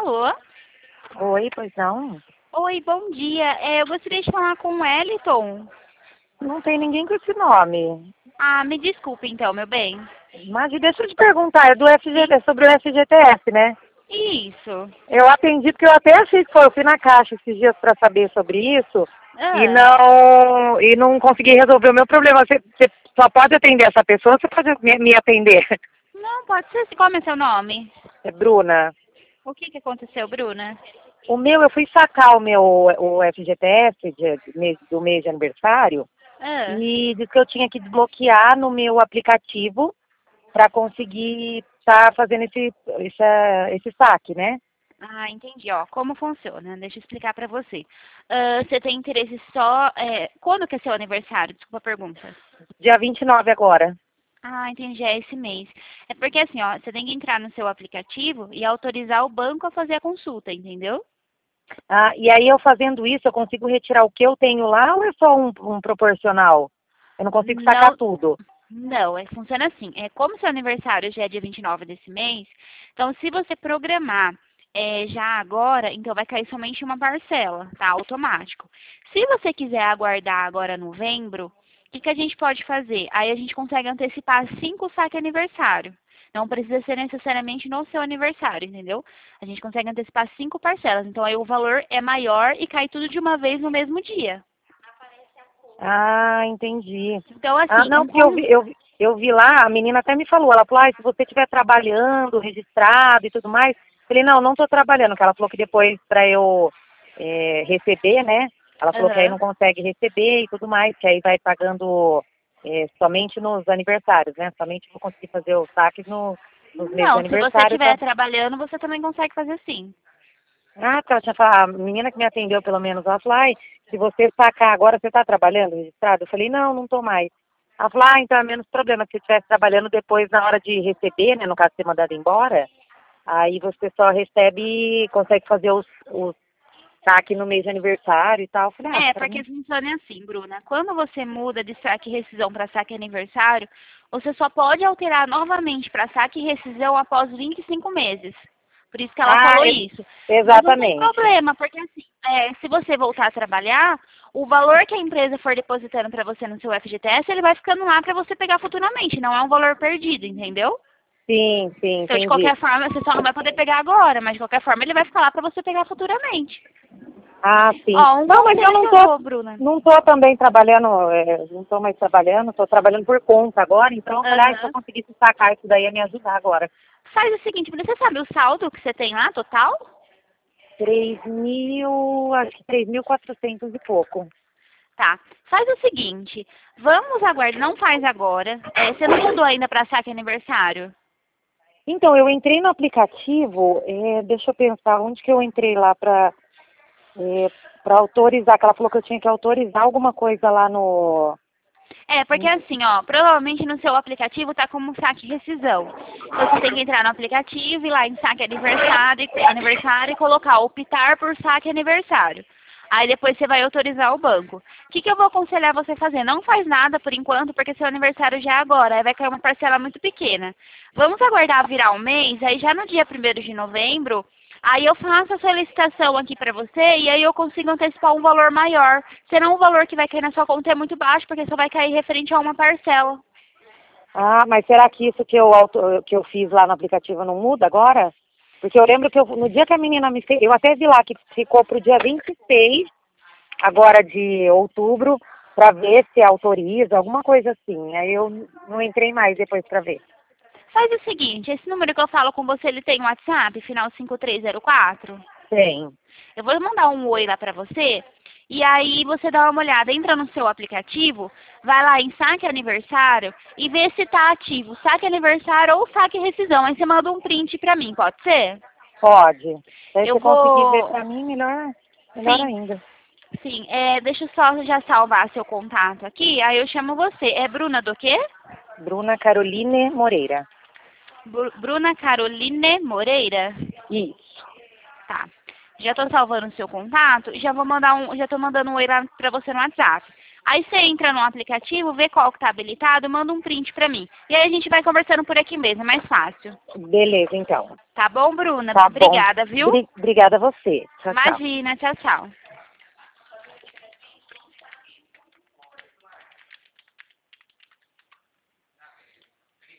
Alô? Oi, pois não? Oi, bom dia. Eu gostaria de falar com o Wellington. Não tem ninguém com esse nome. Ah, me desculpe então, meu bem. Mas deixa eu te perguntar, é do FGT, é sobre o FGTS, né? Isso. Eu atendi porque eu até achei que foi, eu fui na caixa esses dias para saber sobre isso Ah, e não consegui resolver o meu problema. Você só pode atender essa pessoa, você pode me atender. não, pode ser. Como é seu nome? É Bruna. O que aconteceu, Bruna? Eu fui sacar o FGTS do mês de aniversário Ah, e disse que eu tinha que desbloquear no meu aplicativo para conseguir estar fazendo esse saque, né? entendi. Ó, como funciona? Deixa eu explicar pra você. Você tem interesse só... quando que é seu aniversário? Desculpa a pergunta. Dia 29 agora. Ah, entendi. É esse mês. É porque assim, ó, você tem que entrar no seu aplicativo e autorizar o banco a fazer a consulta, entendeu? Ah, e aí eu fazendo isso, eu consigo retirar o que eu tenho lá ou é só um proporcional? Eu não consigo sacar Não, tudo. não, funciona assim. Como seu aniversário já é dia 29 desse mês, então se você programar já agora, então vai cair somente uma parcela, tá? Automático. Se você quiser aguardar agora novembro, o que a gente pode fazer? Aí a gente consegue antecipar 5 saques aniversário. Não precisa ser necessariamente no seu aniversário, entendeu? A gente consegue antecipar 5 parcelas. Então aí o valor é maior e cai tudo de uma vez no mesmo dia. Ah, entendi. Então, Ah, assim, não, porque eu vi lá, a menina até me falou, ela falou, ah, se você estiver trabalhando, registrado e tudo mais, eu falei, não estou trabalhando, que ela falou que depois para eu receber, né? Ela falou que aí Aham. não consegue receber e tudo mais, que aí vai pagando somente nos aniversários, né? Somente vou conseguir fazer os saques nos meses de Não, se você aniversário. estiver trabalhando, você também consegue fazer sim. Ah, tá, tinha falado, a menina que me atendeu pelo menos, ela falou, ai, se você sacar agora, você está trabalhando registrado? Eu falei, não, não estou mais. Ela falou, ah, então é menos problema, se você estivesse trabalhando depois, na hora de receber, né, no caso de ser mandado embora, aí você só recebe, consegue fazer os saque no mês de aniversário e tal. Eu falei, ah, pra Porque mim, funciona assim, Bruna. Quando você muda de saque e rescisão para saque aniversário, você só pode alterar novamente para saque e rescisão após 25 meses. Por isso que ela ah, falou isso. Mas não tem exatamente. problema, porque assim, se você voltar a trabalhar, o valor que a empresa for depositando para você no seu FGTS, ele vai ficando lá para você pegar futuramente. Não é um valor perdido, entendeu? Sim, sim, Então, de entendi. qualquer forma, você só não vai poder pegar agora, mas de qualquer forma ele vai ficar lá para você pegar futuramente. Ah, sim. Ó, um Não, mas eu conselho que eu dou, Bruna. não tô também trabalhando, não tô mais trabalhando, tô trabalhando por conta agora, então eu falei, ah, se eu Aham. conseguisse sacar isso daí ia me ajudar agora. Faz o seguinte, Bruna, você sabe o saldo que você tem lá, total? 3.000, acho que 3.400 e pouco. Tá. Faz o seguinte, vamos aguardar, não faz agora. Você não mudou ainda para saque aniversário? Então, eu entrei no aplicativo, deixa eu pensar, onde que eu entrei lá para autorizar, que ela falou que eu tinha que autorizar alguma coisa lá no... Porque assim, ó, provavelmente no seu aplicativo tá como saque rescisão. Então você tem que entrar no aplicativo e ir lá em saque aniversário e colocar optar por saque aniversário. Aí depois você vai autorizar o banco. O que eu vou aconselhar você a fazer? Não faz nada por enquanto, porque seu aniversário já é agora. Aí vai cair uma parcela muito pequena. Vamos aguardar virar um mês, aí já no dia 1º de novembro, aí eu faço a solicitação aqui para você e aí eu consigo antecipar um valor maior. Senão o valor que vai cair na sua conta é muito baixo, porque só vai cair referente a uma parcela. Ah, mas será que isso que eu fiz lá no aplicativo não muda agora? Porque eu lembro que no dia que a menina me fez, eu até vi lá que ficou pro dia 26, agora de outubro, para ver se autoriza, alguma coisa assim. Aí eu não entrei mais depois para ver. Faz o seguinte, esse número que eu falo com você, ele tem um WhatsApp, final 5304. Tem. Eu vou mandar um oi lá pra você. E aí você dá uma olhada, entra no seu aplicativo, vai lá em saque aniversário e vê se tá ativo saque aniversário ou saque rescisão. Aí você manda um print pra mim, pode ser? Pode. Daí Eu você conseguir ver vou. para mim, melhor Sim, ainda. sim. Deixa eu só já salvar seu contato aqui. Aí eu chamo você. É Bruna do quê? Bruna Caroline Moreira. Bruna Caroline Moreira? Isso. Tá. Já tô salvando o seu contato e já tô mandando um oi lá pra você no WhatsApp. Aí você entra no aplicativo, vê qual que tá habilitado, manda um print pra mim. E aí a gente vai conversando por aqui mesmo, é mais fácil. Beleza, então. Tá bom, Bruna? Tá bom. Obrigada, viu? Obrigada a você. Tchau, tchau. Imagina, tchau, tchau.